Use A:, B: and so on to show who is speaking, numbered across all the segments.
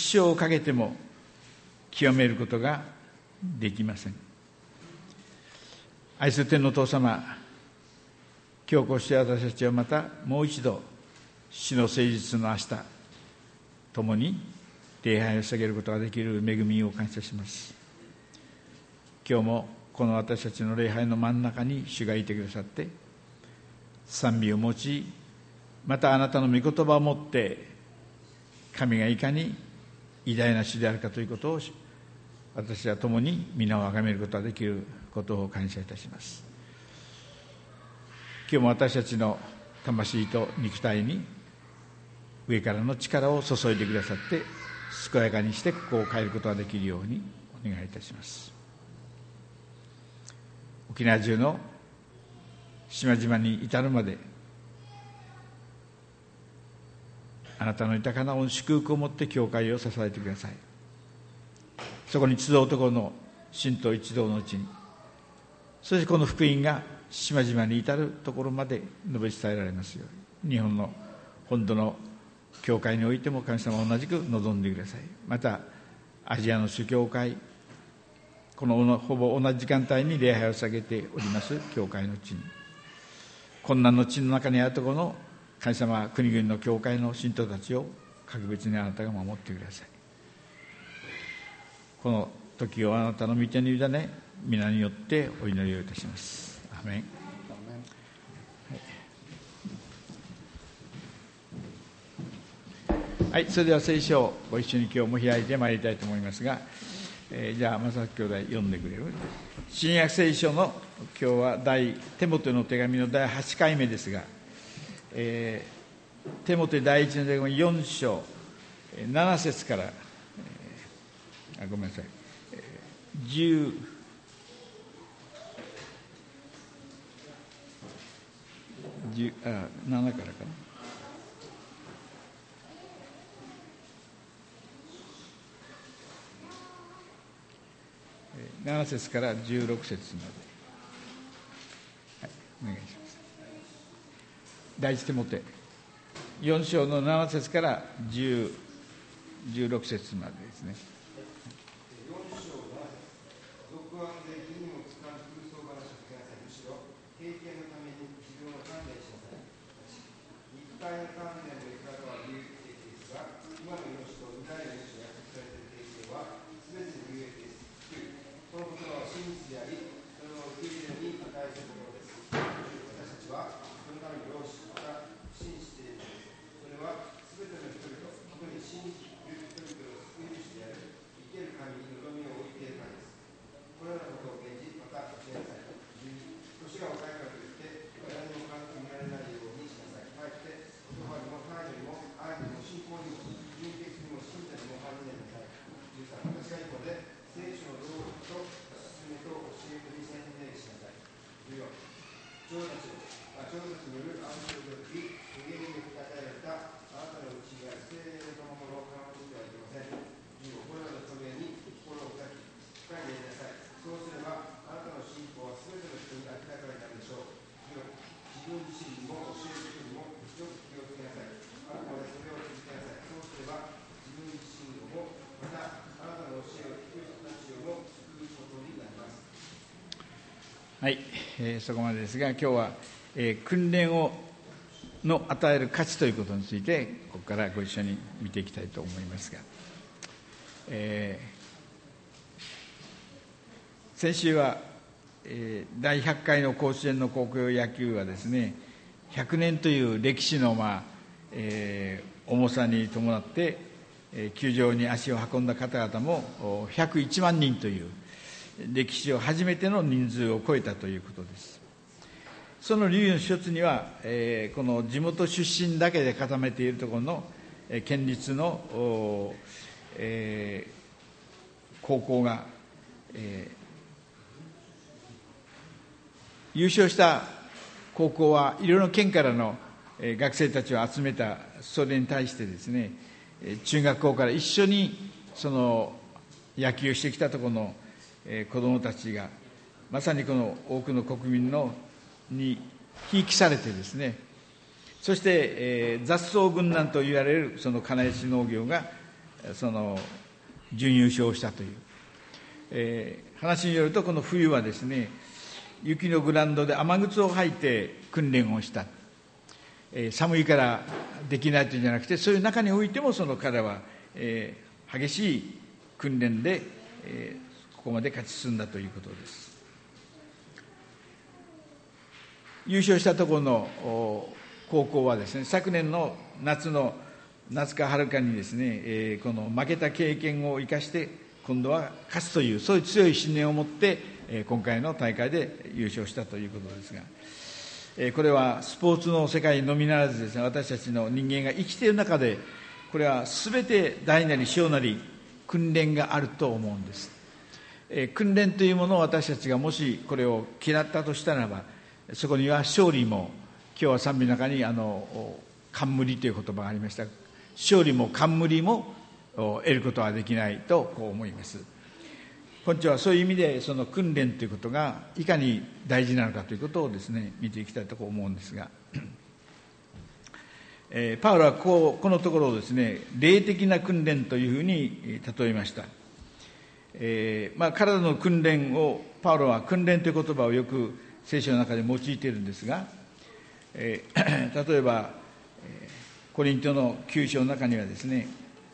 A: 生をかけても清めることができません。愛する天のお父様、今日こうして私たちはまたもう一度主の誠実の明日共に礼拝を捧げることができる恵みを感謝します。今日もこの私たちの礼拝の真ん中に主がいてくださって、賛美を持ち、またあなたの御言葉を持って神がいかに偉大な主であるかということを私は共に皆を崇めることができることを感謝いたします。今日も私たちの魂と肉体に上からの力を注いでくださって、健やかにしてここを変えることができるようにお願いいたします。沖縄中の島々に至るまであなたの豊かな恩祝福を持って教会を支えてください。そこに集うところの信徒一同のうちに、そしてこの福音が島々に至るところまで述べ伝えられますように、日本の本土の教会においても神様は同じく望んでください。またアジアの諸教会、このほぼ同じ時間帯に礼拝を捧げております教会の地に、困難の地の中にあるところの神様、国々の教会の信徒たちを格別にあなたが守ってください。この時をあなたの御手に委ね、皆によってお祈りをいたします。アーメン。はい、それでは聖書をご一緒に今日も開いてまいりたいと思いますが、じゃあ正木兄弟読んでくれる？新約聖書の今日はテモテの手紙の第8回目ですが、テモテ第一の手紙4章7節から、ごめんなさい、17からかな。7節から16節まで、はい、お願いします。第一テモテ4章の7節から16節までですね。
B: 4章は俗案で義にも使う空想話を聞かせ、むしろ経験のために自分を鍛錬しなさい。肉体の鍛錬の生き方は有益ですが、今の命と未来の命が約束されている経験は全て有益です。このことは真実であり、それを受け入れるに値することです。私たちはそのために老子が信じているのです。それは全ての人々、特に信じる人々を救い主である生ける神に望みを置いているからです。このようなことを現じ、また教えなさい。年が若いからといって誰にも簡単に見られないようにしなさい。かえって言葉にも態度にも愛にも信仰にも人的にも信者にも励んでなさい。13、私が一方で聖書の道具と勧めと教えに専念しなさい。14、長たちによる安息の時、無限に与えられたあなたのうちにある聖霊の賜物を考えてはいけません。15、これらのために心を砕き、しっかりやりなさい。そうすればあなたの信仰はすべての人に明らかになるでしょう。16、自分自身にも教える人にもよく気をつけなさい。あくまでそれを続けなさい。そうすれば自分自身をもまたあなたの教えを聞く人たちをも救うことになります。
A: はい、そこまでですが、今日は、訓練の与える価値ということについてここからご一緒に見ていきたいと思いますが、先週は、第100回の甲子園の高校野球はですね、100年という歴史の、重さに伴って、球場に足を運んだ方々も101万人という歴史上初めての人数を超えたということです。その理由の一つには、この地元出身だけで固めているところの、県立の、高校が、優勝した高校はいろいろな県からの、学生たちを集めた。それに対してですね、中学校から一緒にその野球をしてきたところの、子どもたちがまさにこの多くの国民にひいきされてですね、そして、雑草軍団と言われるその金石農業が準優勝したという、話によると、この冬はですね、雪のグラウンドで雨靴を履いて訓練をした、寒いからできないというんじゃなくて、そういう中においても彼は、激しい訓練で、ここまで勝ち進んだということです。優勝したところの高校はですね、昨年の夏か春かにですね、この負けた経験を生かして今度は勝つという、そういう強い信念を持って今回の大会で優勝したということですが、これはスポーツの世界のみならずですね、私たちの人間が生きている中で、これは全て大なり小なり訓練があると思うんです。訓練というものを私たちがもしこれを嫌ったとしたならば、そこには勝利も、今日は賛美の中に冠という言葉がありました。勝利も冠も得ることはできないとこう思います。今日はそういう意味で、その訓練ということがいかに大事なのかということをですね、見ていきたいと思うんですが、パウロはこのところをですね、霊的な訓練というふうに例えました。体の訓練を、パウロは訓練という言葉をよく聖書の中で用いているんですが、例えばコリントの9章の中にはですね、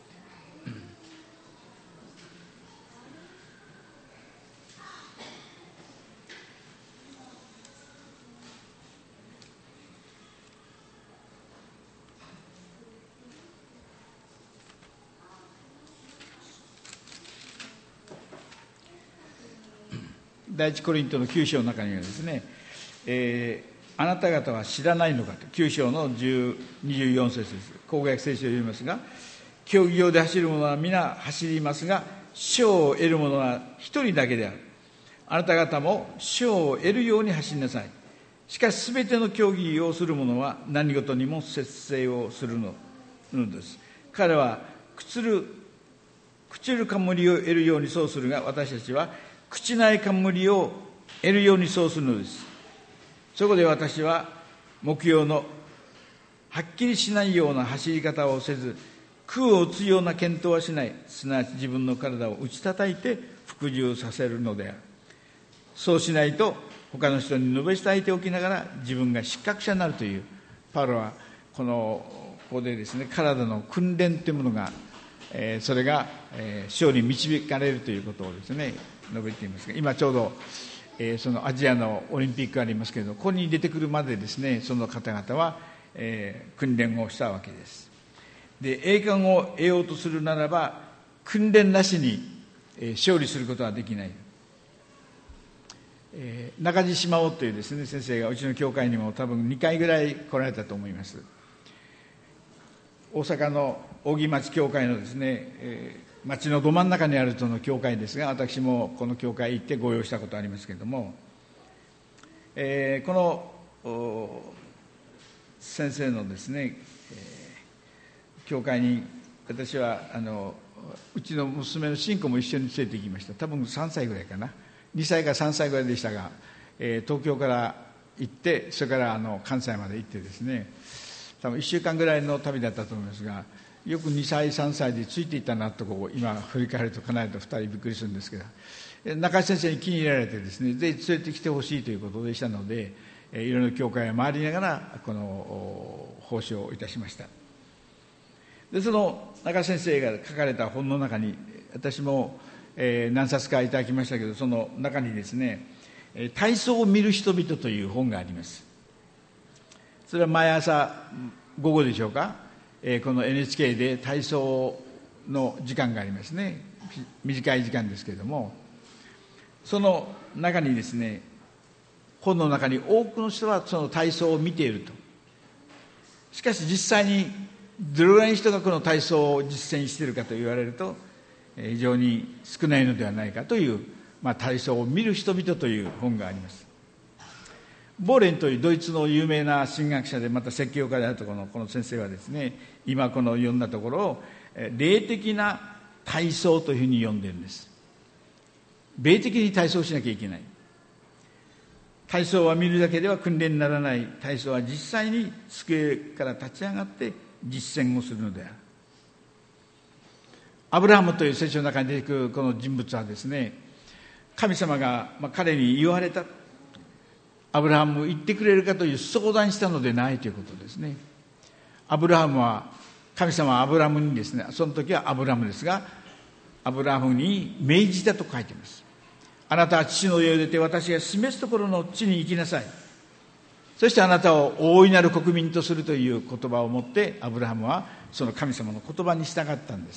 A: 第一コリントの9章の中にはですね、あなた方は知らないのかと、9章の24節です。口語訳聖書を読みますが、競技場で走る者は皆走りますが、賞を得る者は一人だけである。あなた方も賞を得るように走りなさい。しかしすべての競技をする者は何事にも節制をするのです。彼は朽ちる冠を得るようにそうするが、私たちは朽ちない冠を得るようにそうするのです。そこで私は目標のはっきりしないような走り方をせず、空を打つような健闘はしない、すなわち自分の体を打ち叩いて服従させるのである。そうしないと他の人に述べ伝えておきながら自分が失格者になるという、パウロはここでですね、体の訓練というものが、それが勝利に導かれるということをですね述べていますが、今ちょうどそのアジアのオリンピックがありますけれども、ここに出てくるまでですね、その方々は訓練をしたわけです。で、栄冠を得ようとするならば訓練なしに勝利することはできない。中地島尾というですね先生がうちの教会にも多分2回ぐらい来られたと思います。大阪の扇町教会のですね、町のど真ん中にあるその教会ですが、私もこの教会行ってご用意したことありますけれども、この先生のですね、教会に私はうちの娘の信子も一緒に連れて行きました。多分3歳ぐらいかな、2歳か3歳ぐらいでしたが、東京から行って、それから関西まで行ってですね、多分1週間ぐらいの旅だったと思いますが、よく2歳3歳でついていったなと今振り返るとかなりと2人びっくりするんですけど、中井先生に気に入られてですね、ぜひ連れてきてほしいということでしたので、いろいろ教会を回りながらこの奉仕をいたしました。で、その中井先生が書かれた本の中に、私も何冊かいただきましたけど、その中にですね、体操を見る人々という本があります。それは毎朝午後でしょうか、この NHK で体操の時間がありますね。短い時間ですけれども、その中にですね、本の中に多くの人はその体操を見ていると。しかし実際にどれぐらいの人がこの体操を実践しているかと言われると、非常に少ないのではないかという、体操を見る人々という本があります。ボーレンというドイツの有名な神学者で、また説教家であるところのこの先生はですね、今この読んだところを霊的な体操というふうに呼んでいるんです。霊的に体操しなきゃいけない。体操は見るだけでは訓練にならない。体操は実際に机から立ち上がって実践をするのである。 アブラハムという聖書の中に出てくるこの人物はですね、神様が彼に言われた、アブラハム行ってくれるかという相談したのでないということですね。神様はアブラハムにですね、その時はアブラハムですが、アブラハムに命じたと書いています。あなたは父の家を出て私が示すところの地に行きなさい。そしてあなたを大いなる国民とするという言葉を持ってアブラハムはその神様の言葉に従ったんです。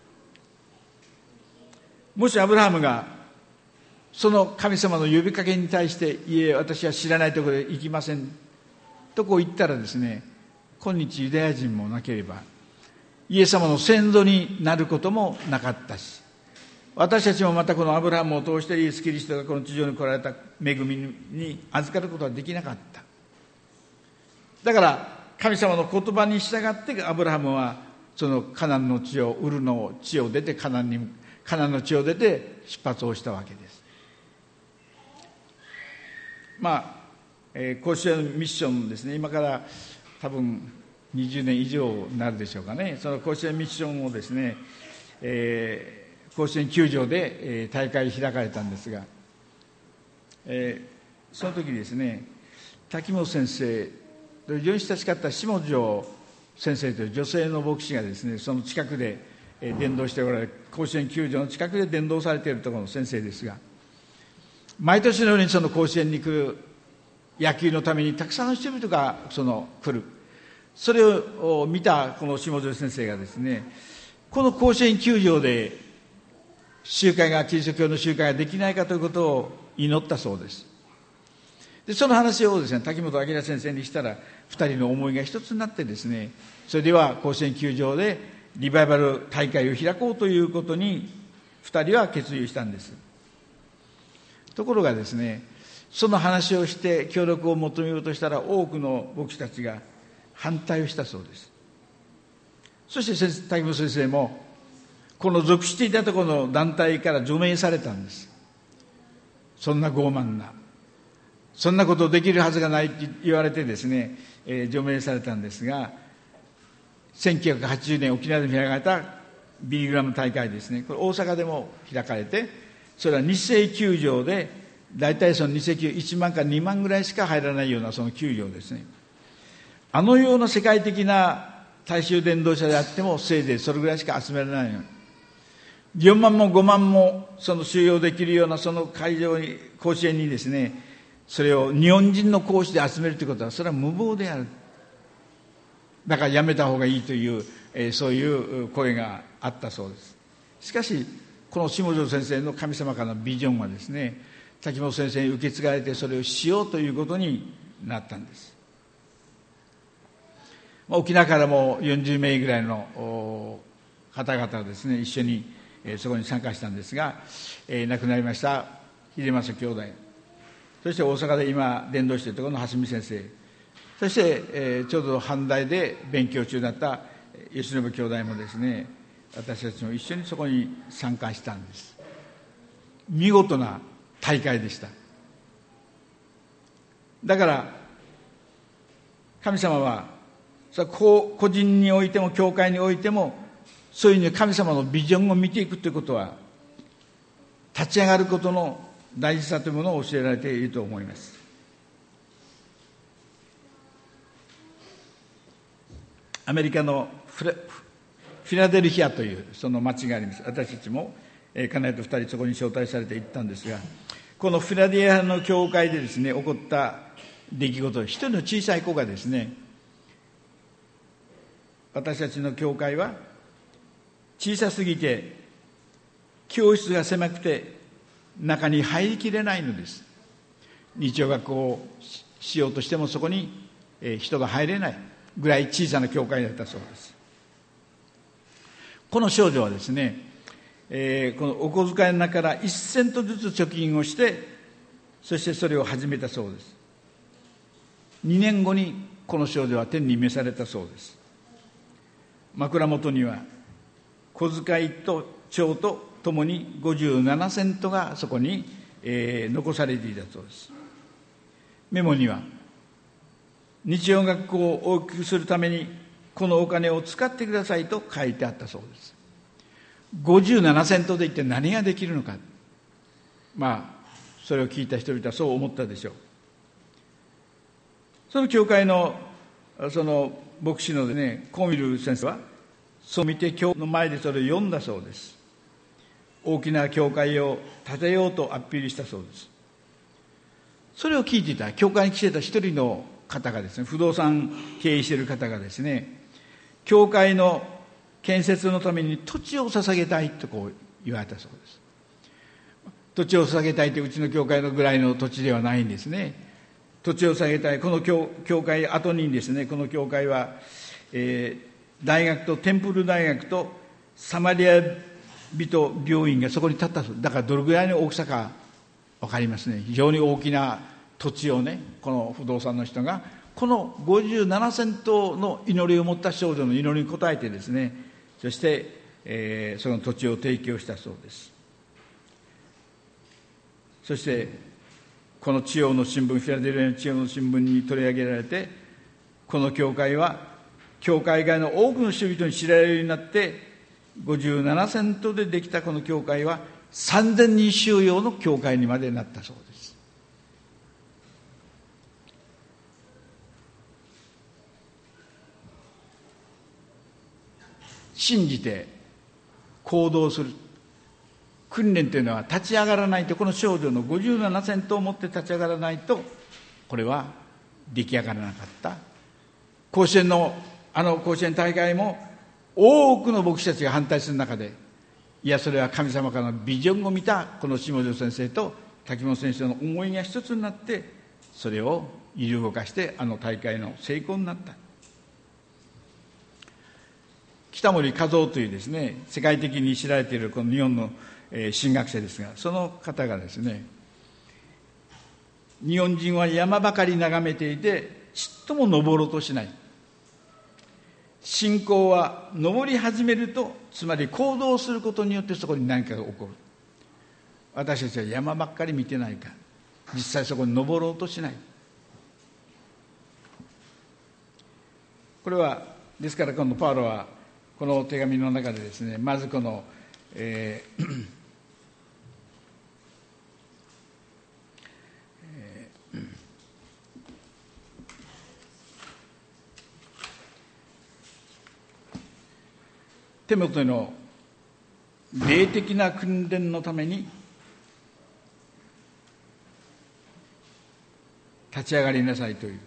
A: もしアブラハムがその神様の呼びかけに対して、いえ私は知らないところへ行きませんとこう言ったらですね、今日ユダヤ人もなければイエス様の先祖になることもなかったし、私たちもまたこのアブラハムを通してイエス・キリストがこの地上に来られた恵みに預かることはできなかった。だから神様の言葉に従ってアブラハムはそのカナンの地を、ウルの地を出てカナンの地を出て出発をしたわけです。甲子園ミッションですね、今から多分20年以上になるでしょうかね。その甲子園ミッションをですね、甲子園球場で大会開かれたんですが、その時にですね、滝本先生、非常に親しかった下條先生という女性の牧師がですね、その近くで伝道しておられる、甲子園球場の近くで伝道されているところの先生ですが、毎年のようにその甲子園に来る野球のためにたくさんの人々が来る。それを見たこの下條先生がですね、この甲子園球場でキリスト教の集会ができないかということを祈ったそうです。でその話をですね、滝本明先生にしたら、二人の思いが一つになってですね、それでは甲子園球場でリバイバル大会を開こうということに二人は決意したんです。ところがですね、その話をして協力を求めようとしたら、多くの牧師たちが反対をしたそうです。そして滝本先生もこの属していたところの団体から除名されたんです。そんな傲慢な、そんなことできるはずがないって言われてですね、除名されたんですが、1980年沖縄で開かれたビリグラム大会ですね、これ大阪でも開かれて、それは日生球場で大体その日生球1万か2万ぐらいしか入らないようなその球場ですね。あのような世界的な大衆伝道者であってもせいぜいそれぐらいしか集められないのに、4万も5万もその収容できるようなその会場に、甲子園にですね、それを日本人の講師で集めるということは、それは無謀である。だからやめた方がいいという、そういう声があったそうです。しかしこの下條先生の神様からのビジョンはですね、滝本先生に受け継がれて、それをしようということになったんです。沖縄からも40名ぐらいの方々ですね、一緒にそこに参加したんですが、亡くなりました秀正兄弟、そして大阪で今伝道しているところの蓮見先生、そして、ちょうど阪大で勉強中だった吉信兄弟もですね、私たちも一緒にそこに参加したんです。見事な大会でした。だから神様は個人においても教会においても、そういうふうに神様のビジョンを見ていくということは、立ち上がることの大事さというものを教えられていると思います。アメリカのフィラデルフィアというその町があります。私たちも家内と2人そこに招待されて行ったんですが、このフィラデルフィアの教会でですね、起こった出来事、一人の小さい子がですね、私たちの教会は小さすぎて教室が狭くて中に入りきれないのです。日曜学校をしようとしてもそこに人が入れないぐらい小さな教会だったそうです。この少女はですね、このお小遣いの中から1セントずつ貯金をして、そしてそれを始めたそうです。2年後にこの少女は天に召されたそうです。枕元には小遣いと帳とともに57セントがそこに、残されていたそうです。メモには、日曜学校を大きくするためにこのお金を使ってくださいと書いてあったそうです。 57セントで一体何ができるのか、それを聞いた人々はそう思ったでしょう。その教会のその牧師のコミル先生はそう見て教の前でそれを読んだそうです。大きな教会を建てようとアピールしたそうです。それを聞いていた教会に来ていた一人の方がですね、不動産経営している方がですね、教会の建設のために土地を捧げたいとこう言われたそうです。土地を捧げたいってうちの教会のぐらいの土地ではないんですね。土地を捧げたい。この 教会後にですね、この教会は、大学とテンプル大学とサマリア人病院がそこに建ったそう。だからどれぐらいの大きさか分かりますね。非常に大きな土地をね、この不動産の人がこの57セントの祈りを持った少女の祈りに応えてですね、そして、その土地を提供したそうです。そしてこの地方の新聞、フィラデルフィアの地方の新聞に取り上げられて、この教会は教会外の多くの人々に知られるようになって、57セントでできたこの教会は3000人収容の教会にまでなったそうです。信じて行動する訓練というのは立ち上がらないと、この少女の57セントを持って立ち上がらないとこれは出来上がらなかった。甲子園の甲子園大会も多くの牧師たちが反対する中で、いやそれは神様からのビジョンを見たこの下條先生と滝本先生の思いが一つになって、それを揺り動かして大会の成功になった。北森和夫というですね、世界的に知られているこの日本の神学者ですが、その方がですね、日本人は山ばかり眺めていてちっとも登ろうとしない。信仰は登り始めると、つまり行動することによってそこに何かが起こる。私たちは山ばっかり見てないから、実際そこに登ろうとしない。これはですから、このパウロはこの手紙の中でですね、まずこの、テモテの霊的な訓練のために立ち上がりなさいという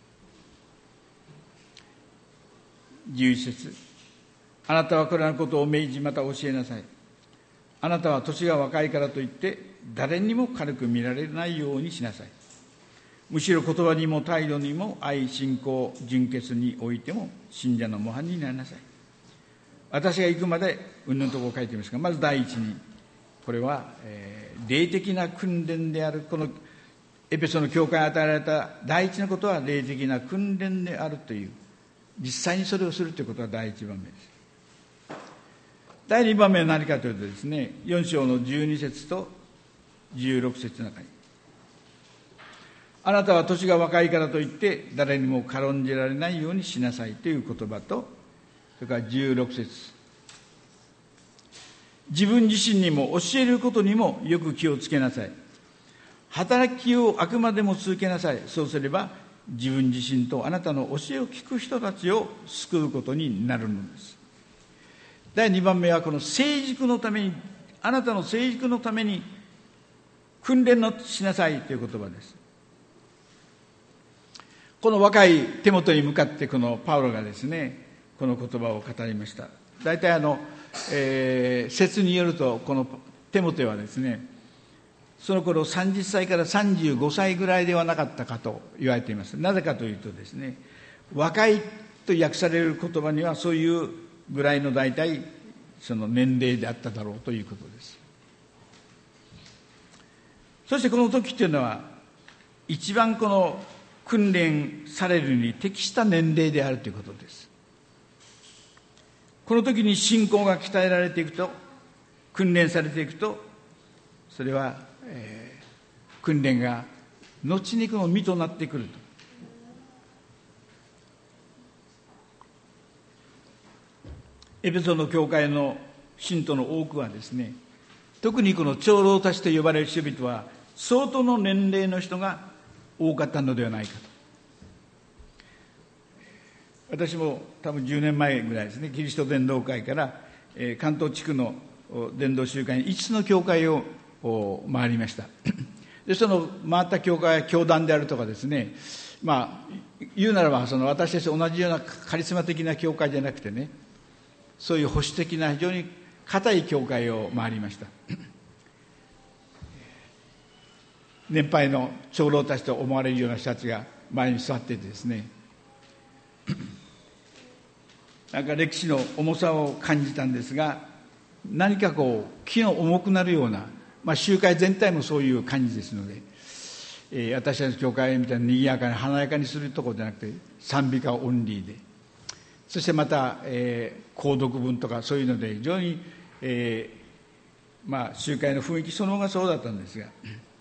A: 11節、あなたはこれらのことを命じまた教えなさい。あなたは年が若いからといって誰にも軽く見られないようにしなさい。むしろ言葉にも態度にも愛、信仰、純潔においても信者の模範になりなさい。私が行くまでうんぬんとこう書いていますが、まず第一にこれは、霊的な訓練である。このエペソの教会に与えられた第一のことは霊的な訓練であるという、実際にそれをするということが第一番目です。第二番目は何かというとですね、4章の12節と16節の中に、あなたは年が若いからといって誰にも軽んじられないようにしなさいという言葉と、それから16節、自分自身にも教えることにもよく気をつけなさい。働きをあくまでも続けなさい。そうすれば自分自身とあなたの教えを聞く人たちを救うことになるのです。第2番目はこの成熟のために、あなたの成熟のために訓練をしなさいという言葉です。この若いテモテに向かってこのパウロがですね、この言葉を語りました。大体説によると、このテモテはですね、その頃30歳から35歳ぐらいではなかったかと言われています。なぜかというとですね、若いと訳される言葉にはそういうぐらいの大体その年齢であっただろうということです。そしてこの時というのは一番この訓練されるに適した年齢であるということです。この時に信仰が鍛えられていくと、訓練されていくと、それは、訓練が後にこの実となってくると。エペソの教会の信徒の多くはですね、特にこの長老たちと呼ばれる人々は相当の年齢の人が多かったのではないかと。私も多分10年前ぐらいですね、キリスト伝道会から関東地区の伝道集会に5つの教会を回りました。でその回った教会は教団であるとかですね、言うならば私たちと同じようなカリスマ的な教会じゃなくてね、そういう保守的な非常に固い教会を回りました。年配の長老たちと思われるような人たちが前に座っていてですね、なんか歴史の重さを感じたんですが、何か気の重くなるような、集会全体もそういう感じですので、私たちの教会みたいに賑やかに華やかにするところじゃなくて、賛美歌オンリーで、そしてまた、購読文とかそういうので非常に、集会の雰囲気そのものがそうだったんですが、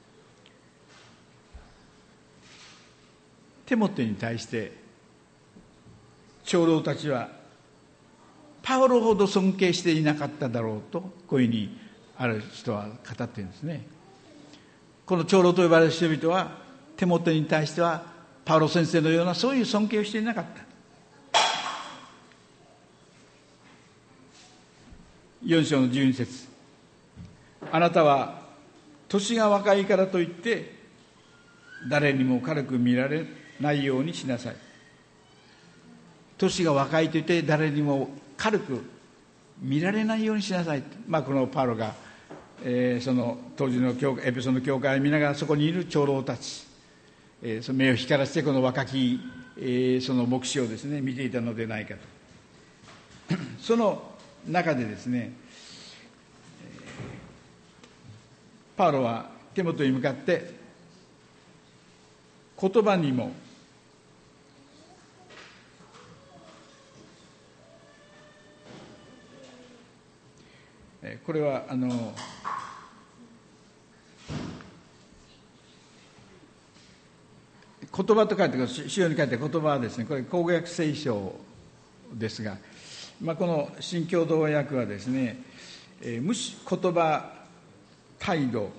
A: テモテに対して長老たちはパウロほど尊敬していなかっただろうと、こういうふうにある人は語っているんですね。この長老と呼ばれる人々はテモテに対してはパウロ先生のようなそういう尊敬をしていなかった。4章の12節、あなたは年が若いからといって誰にも軽く見られないようにしなさい。年が若いといって誰にも軽く見られないようにしなさい。このパウロが、その当時のエペソの教会を見ながらそこにいる長老たち、その目を光らせてこの若き、その牧師をですね見ていたのではないかと。その中でですね、パウロはテモテに向かって言葉にもこれは言葉と書いて主要に書いて言葉はですね、これ口語訳聖書ですが、この新共同訳はですね、言葉、態度、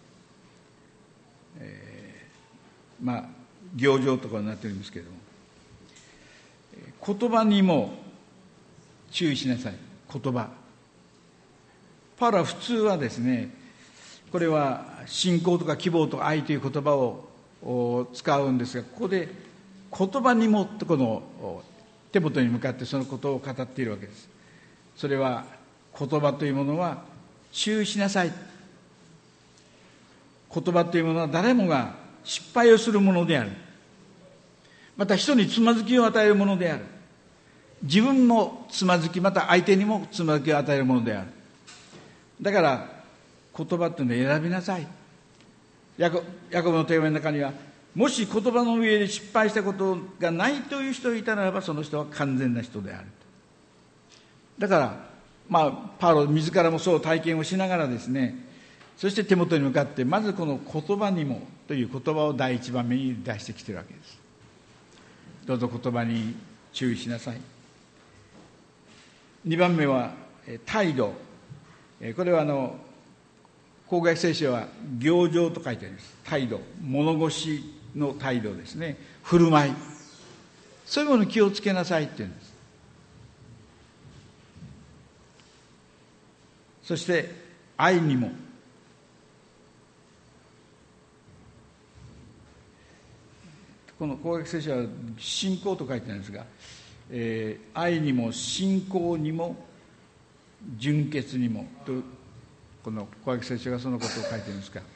A: 行状とかになっておりますけれども、言葉にも注意しなさい。言葉、パウロは普通はですね、これは信仰とか希望とか愛という言葉を使うんですが、ここで言葉にもとこのテモテに向かってそのことを語っているわけです。それは言葉というものは注意しなさい。言葉というものは誰もが失敗をするものである。また人につまずきを与えるものである。自分もつまずき、また相手にもつまずきを与えるものである。だから言葉というのを選びなさい。ヤコブの手紙の中には、もし言葉の上で失敗したことがないという人がいたならば、その人は完全な人である。だからパウロ自らもそう体験をしながらですね、そしてテモテに向かってまずこの言葉にもという言葉を第一番目に出してきているわけです。どうぞ言葉に注意しなさい。2番目は態度。これは口語訳聖書は行状と書いてあります。態度、物腰の態度ですね。振る舞い、そういうものに気をつけなさいって言うんです。そして愛にも、この口語訳聖書は信仰と書いてあるんですが、愛にも信仰にも純潔にもと、この口語訳聖書がそのことを書いているんですが、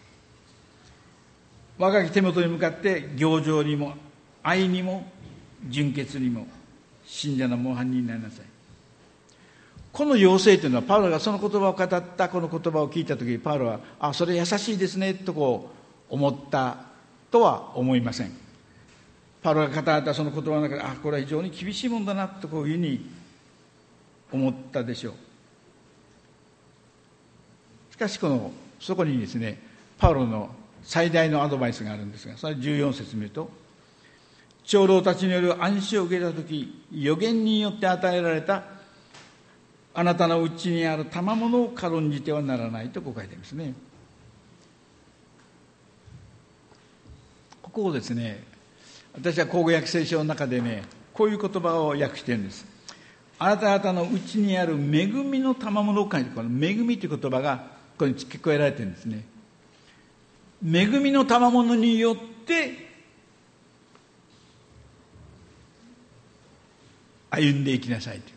A: 若きテモテに向かって行状にも愛にも純潔にも信者の模範になりなさい。この要請というのは、パウロがその言葉を語ったこの言葉を聞いたとき、パウロはそれ優しいですねと思ったとは思いません。パウロが語ったその言葉の中で、これは非常に厳しいものだなというふうに思ったでしょう。しかしそこにですね、パウロの最大のアドバイスがあるんですが、それ14節見ると、長老たちによる暗示を受けたとき、預言によって与えられたあなたのうちにある賜物を軽んじてはならないとこう書いてありますね。ここをですね、私は口語訳聖書の中でね、こういう言葉を訳しているんです。あなた方のうちにある恵みの賜物を書いて、この恵みという言葉がここに付け加えられているんですね。恵みの賜物によって歩んでいきなさいという。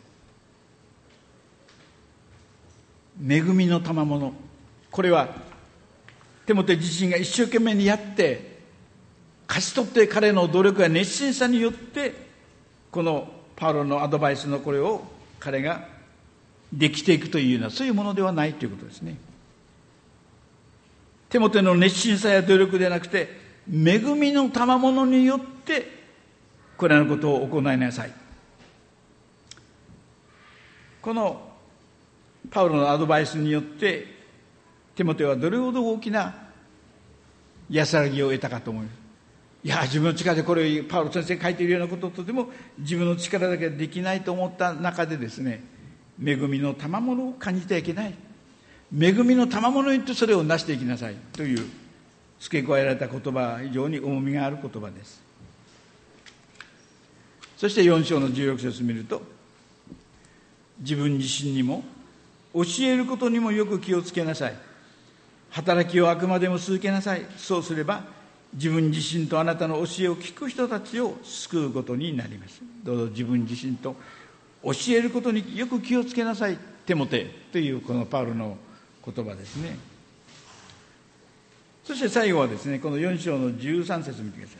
A: 恵みの賜物、これはテモテ自身が一生懸命にやって勝ち取って、彼の努力や熱心さによってこのパウロのアドバイスのこれを彼ができていくというような、そういうものではないということですね。テモテの熱心さや努力でなくて、恵みの賜物によってこれらのことを行いなさい。このパウロのアドバイスによってテモテはどれほど大きな安らぎを得たかと思います。いや、自分の力でこれパウロ先生が書いているようなこととても自分の力だけでできないと思った中でですね、恵みの賜物を感じてはいけない、恵みの賜物によってそれを成していきなさいという付け加えられた言葉は非常に重みがある言葉です。そして4章の16節を見ると、自分自身にも教えることにもよく気をつけなさい。働きをあくまでも続けなさい。そうすれば自分自身とあなたの教えを聞く人たちを救うことになります。どうぞ自分自身と教えることによく気をつけなさい、テモテというこのパウロの言葉ですね。そして最後はですね、この4章の13節を見てください。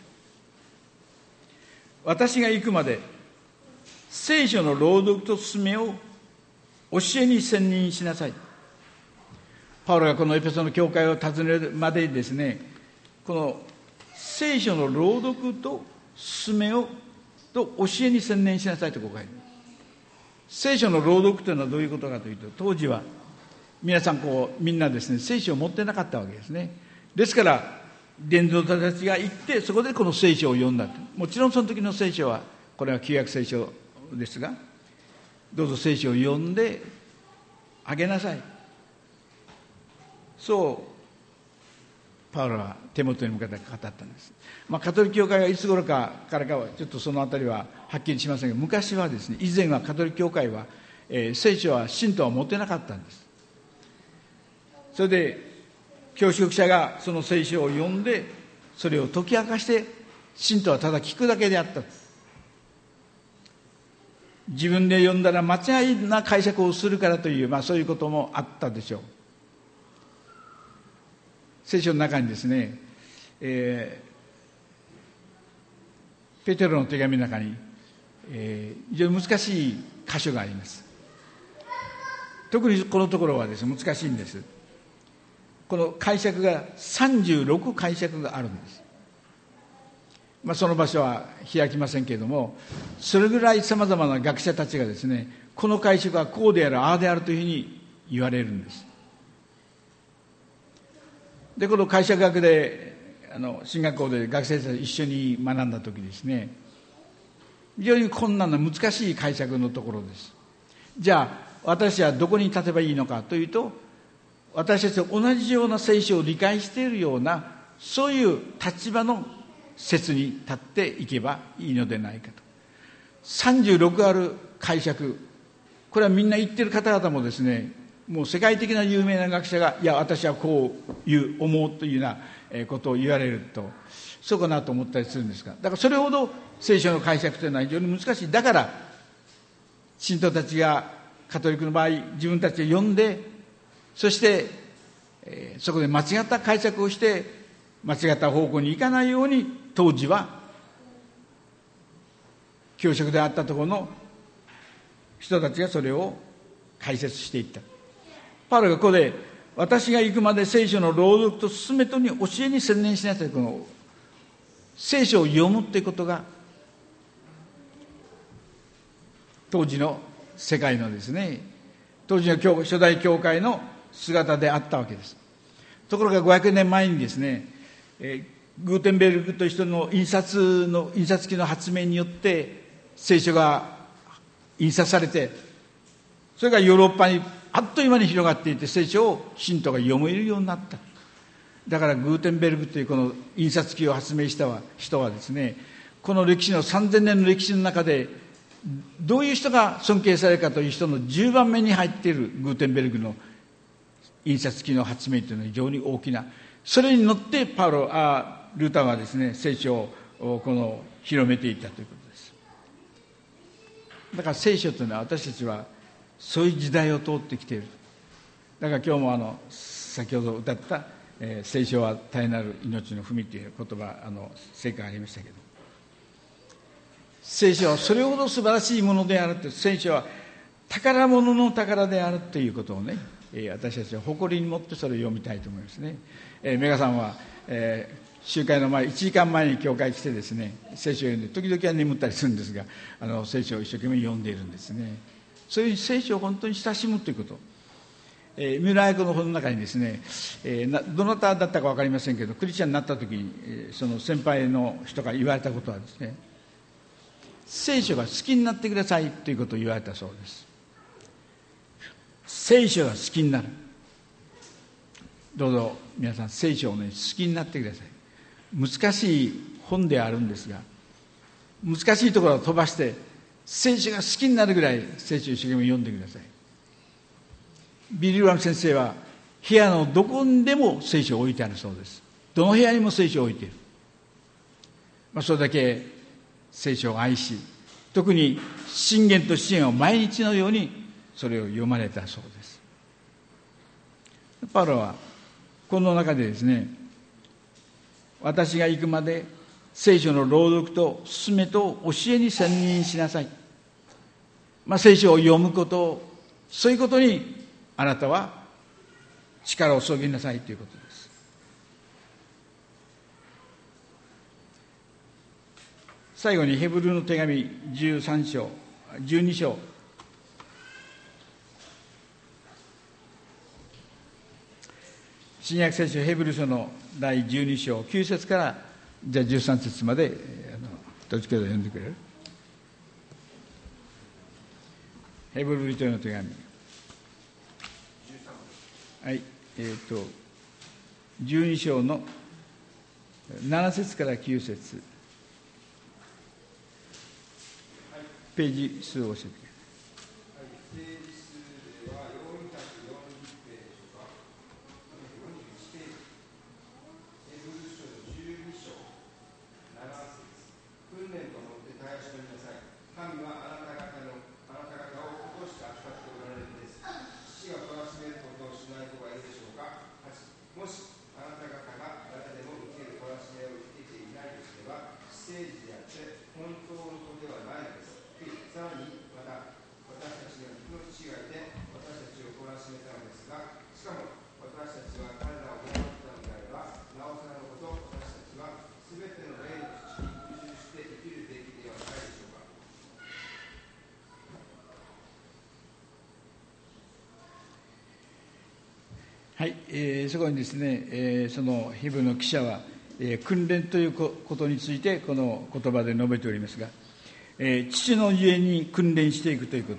A: 私が行くまで聖書の朗読と勧めを教えに専任しなさい。パウロがこのエペソの教会を訪ねるまでにですね、この聖書の朗読と勧めをと教えに専念しなさいとこう書いてある。聖書の朗読というのはどういうことかというと、当時は皆さんみんなですね、聖書を持ってなかったわけですね。ですから伝道者たちが行ってそこでこの聖書を読んだと。もちろんその時の聖書はこれは旧約聖書ですが、どうぞ聖書を読んであげなさい、そうパウロはテモテに向かって語ったんです。カトリック教会がいつ頃からかはちょっとそのあたりははっきりしませんが、昔はですね、以前はカトリック教会は、聖書は信徒は持ってなかったんです。それで教職者がその聖書を読んでそれを解き明かして、信徒はただ聞くだけであった。自分で読んだら間違いな解釈をするからという、そういうこともあったでしょう。聖書の中にですね、ペテロの手紙の中に、非常に難しい箇所があります。特にこのところはですね、難しいんです。この解釈が36解釈があるんです。その場所は開きませんけれども、それぐらいさまざまな学者たちがですね、この解釈はこうであるああであるというふうに言われるんです。でこの解釈学で進学校で学生たちと一緒に学んだ時ですね、非常に困難な難しい解釈のところです。じゃあ私はどこに立てばいいのかというと、私たちと同じような聖書を理解しているような、そういう立場の説に立っていけばいいのでないかと。36ある解釈、これはみんな言ってる方々もですね、もう世界的な有名な学者が、いや私はこう思うというようなことを言われると、そうかなと思ったりするんですが、だからそれほど聖書の解釈というのは非常に難しい。だから信徒たちがカトリックの場合、自分たちで読んで、そして、そこで間違った解釈をして間違った方向に行かないように、当時は教職であったところの人たちがそれを解説していった。パウロがここで私が行くまで聖書の朗読と勧めとに教えに専念しなさい。この聖書を読むということが当時の世界のですね、当時の初代教会の姿であったわけです。ところが500年前にですね、グーテンベルグという人の印刷機の発明によって聖書が印刷されて、 それがヨーロッパにあっという間に広がっていて、聖書を信徒が読めるようになった。だからグーテンベルグというこの印刷機を発明した人はですね、この歴史の3000年の歴史の中でどういう人が尊敬されるかという人の10番目に入っているグーテンベルグの印刷機の発明というのは非常に大きな、それに乗ってルーターはですね、聖書を広めていったということです。だから聖書というのは、私たちはそういう時代を通ってきている。だから今日も先ほど歌った聖書は絶えなる命の文という言葉、聖歌がありましたけど、聖書はそれほど素晴らしいものであると、聖書は宝物の宝であるということをね、私たちは誇りに持ってそれを読みたいと思いますね。メガさんは、集会の前1時間前に教会来てですね、聖書を読んで、時々は眠ったりするんですが、聖書を一生懸命読んでいるんですね。そういう聖書を本当に親しむということ、三浦綾子の本の中にですね、どなただったか分かりませんけど、クリスチャンになった時に、その先輩の人が言われたことはですね、聖書が好きになってくださいということを言われたそうです。聖書が好きになる。どうぞ皆さん、聖書をね、好きになってください。難しい本であるんですが、難しいところを飛ばして聖書が好きになるぐらい聖書を一生懸命読んでください。ビリー・グラム先生は部屋のどこにでも聖書を置いてあるそうです。どの部屋にも聖書を置いている。それだけ聖書を愛し、特に箴言と詩言を毎日のようにそれを読まれたそうです。パウロはこの中でですね、私が行くまで聖書の朗読と勧めと教えに専念しなさい。聖書を読むこと、そういうことにあなたは力を注ぎなさいということです。最後にヘブルの手紙12章、新約聖書ヘブル書の第12章9節からじゃあ13節までどっちかで読んでくれる？ヘブル人への手紙、はい、12章の7節から9節、ページ数を教えてください。はい、そこにですね、そのヘブルの記者は、訓練ということについてこの言葉で述べておりますが、父の家に訓練していくということ、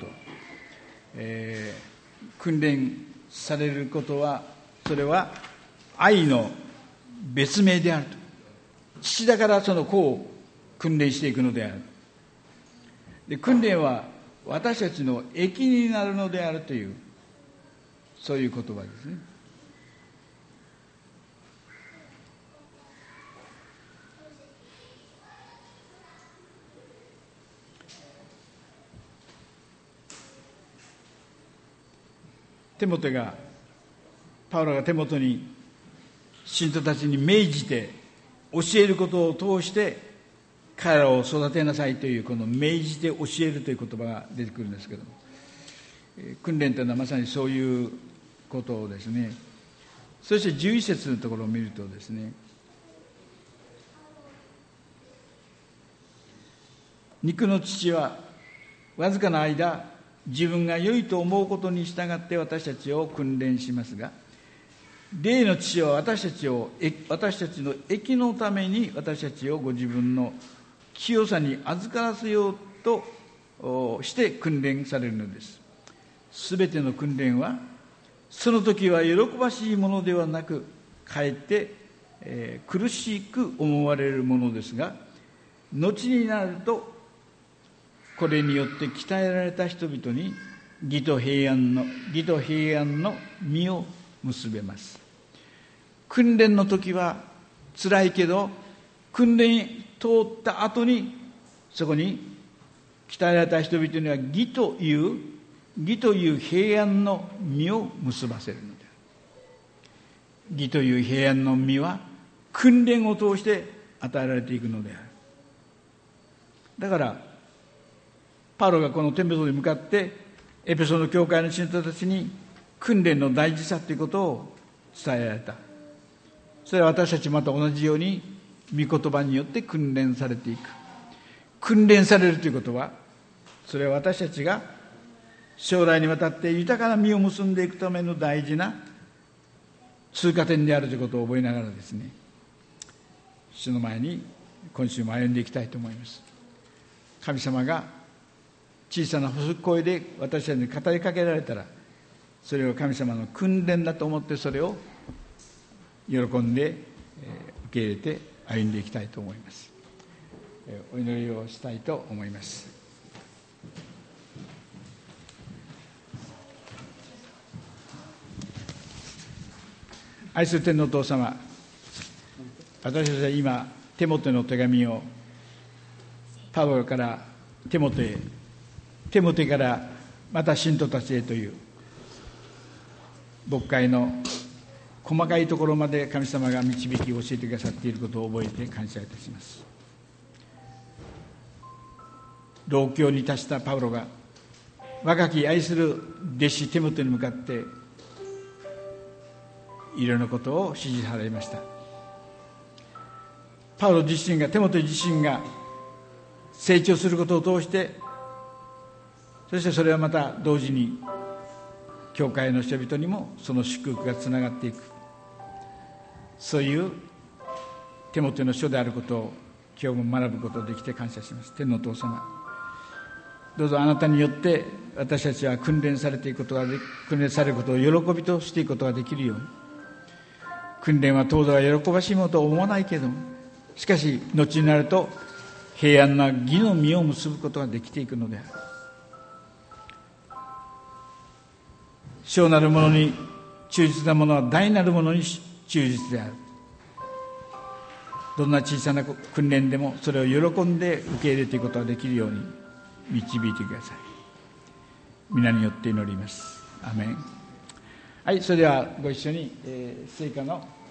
A: 訓練されることは、それは愛の別名であると。父だからその子を訓練していくのである。で、訓練は私たちの益になるのであるという、そういう言葉ですね。パウロがテモテに信徒たちに命じて教えることを通して彼らを育てなさいという、この命じて教えるという言葉が出てくるんですけども、訓練というのはまさにそういうことをですね。そして11節のところを見るとですね、肉の父はわずかな間自分が良いと思うことに従って私たちを訓練しますが、霊の父は私たちの益のために私たちをご自分の清さに預からせようとして訓練されるのです。 すべての訓練はその時は喜ばしいものではなく、かえって、苦しく思われるものですが、後になるとこれによって鍛えられた人々に義と平安の実を結べます。訓練の時は辛いけど、訓練通った後にそこに鍛えられた人々には義という平安の実を結ばせるのである。義という平安の実は訓練を通して与えられていくのである。だからパウロがこのテモテに向かってエペソの教会の信徒たちに訓練の大事さということを伝えられた。それは私たちまた同じように御言葉によって訓練されていく。訓練されるということは、それは私たちが将来にわたって豊かな実を結んでいくための大事な通過点であるということを覚えながらですね、主の前に今週も歩んでいきたいと思います。神様が小さな細い声で私たちに語りかけられたら、それを神様の訓練だと思って、それを喜んで受け入れて歩んでいきたいと思います。お祈りをしたいと思います。愛する天のお父様、私たちは今テモテの手紙をパウロからテモテへ、テモテからまた信徒たちへという牧会の細かいところまで神様が導き教えてくださっていることを覚えて感謝いたします。老境に達したパウロが若き愛する弟子テモテに向かっていろんなことを指示されました。パウロ自身が、テモテ自身が成長することを通して、そしてそれはまた同時に教会の人々にもその祝福がつながっていく、そういうテモテの書であることを今日も学ぶことができて感謝します。天のお父様、どうぞあなたによって私たちは訓練されていくことが訓練されることを喜びとしていくことができるように。訓練は当然は喜ばしいものと思わないけれども、しかし後になると平安な義の実を結ぶことができていくのである。小なるものに忠実なものは大なるものに忠実である。どんな小さな訓練でもそれを喜んで受け入れていくことができるように導いてください。皆によって祈ります。アメン。はい、それではご一緒に聖歌の